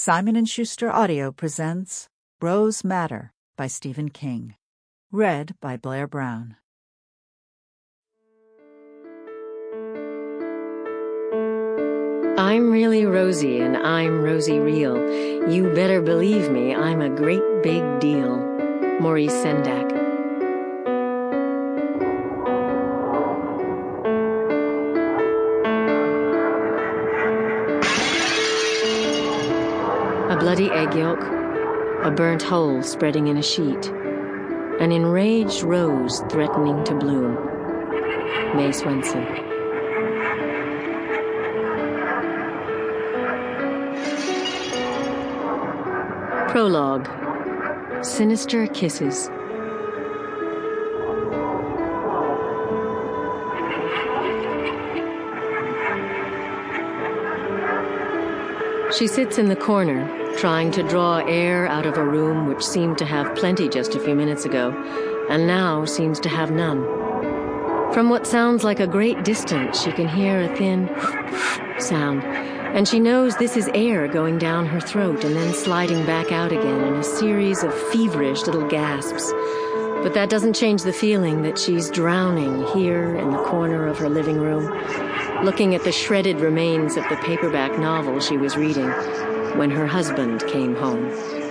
Simon & Schuster Audio presents Rose Madder by Stephen King. Read by Blair Brown. I'm really Rosie, and I'm Rosie Real. You better believe me, I'm a great big deal. Maurice Sendak. A bloody egg yolk, a burnt hole spreading in a sheet, an enraged rose threatening to bloom. May Swenson. Prologue. Sinister Kisses. She sits in the corner, trying to draw air out of a room which seemed to have plenty just a few minutes ago, and now seems to have none. From what sounds like a great distance, she can hear a thin sound, and she knows this is air going down her throat and then sliding back out again in a series of feverish little gasps. But that doesn't change the feeling that she's drowning here in the corner of her living room, looking at the shredded remains of the paperback novel she was reading when her husband came home.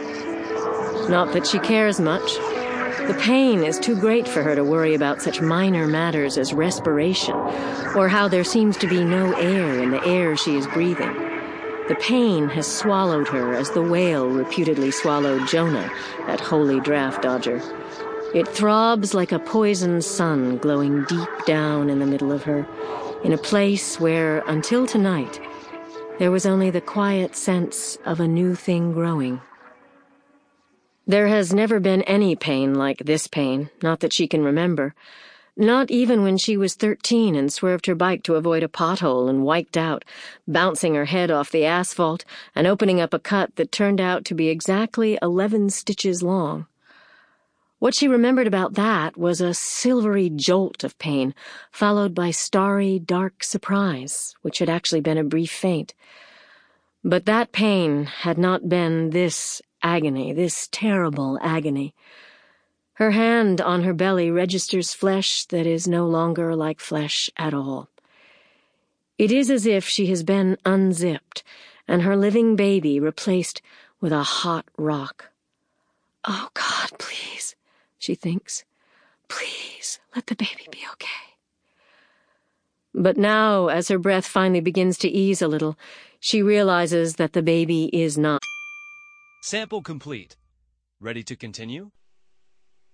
Not that she cares much. The pain is too great for her to worry about such minor matters as respiration, or how there seems to be no air in the air she is breathing. The pain has swallowed her as the whale reputedly swallowed Jonah, that holy draft dodger. It throbs like a poisoned sun glowing deep down in the middle of her, in a place where, until tonight, there was only the quiet sense of a new thing growing. There has never been any pain like this pain, not that she can remember. Not even when she was 13 and swerved her bike to avoid a pothole and wiped out, bouncing her head off the asphalt and opening up a cut that turned out to be exactly 11 stitches long. What she remembered about that was a silvery jolt of pain, followed by starry, dark surprise, which had actually been a brief faint. But that pain had not been this agony, this terrible agony. Her hand on her belly registers flesh that is no longer like flesh at all. It is as if she has been unzipped and her living baby replaced with a hot rock. Oh, God, please, she thinks. Please, let the baby be okay. But now, as her breath finally begins to ease a little, she realizes that the baby is not. Sample complete. Ready to continue?